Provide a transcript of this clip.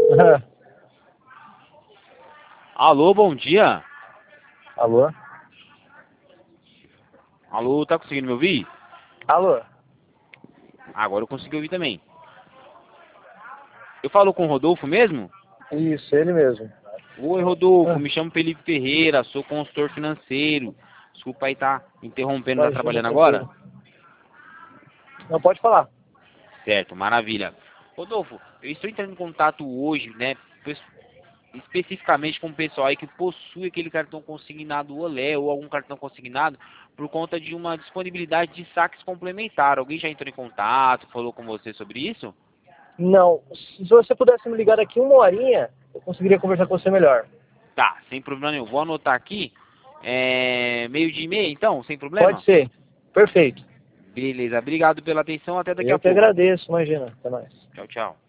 Alô, bom dia. Alô? Alô, tá conseguindo me ouvir? Alô? Agora eu consegui ouvir também. Eu falo com o Rodolfo mesmo? Isso, ele mesmo. Oi, Rodolfo, Ah, me chamo Felipe Ferreira, sou consultor financeiro. Desculpa aí tá interrompendo, tá imagina, trabalhando agora? tranquilo. Não, pode falar. Certo, maravilha. Rodolfo, eu estou entrando em contato hoje, né, especificamente com o pessoal aí que possui aquele cartão consignado Olé ou algum cartão consignado por conta de uma disponibilidade de saques complementar. Alguém já entrou em contato, falou com você sobre isso? Não, se você pudesse me ligar daqui uma horinha, eu conseguiria conversar com você melhor. Tá, sem problema nenhum. Vou anotar aqui. Meio-dia e meia, então, sem Pode problema? ser. Perfeito. Beleza, obrigado pela atenção, até daqui a Eu que pouco. agradeço, imagina. Até mais. Tchau, tchau.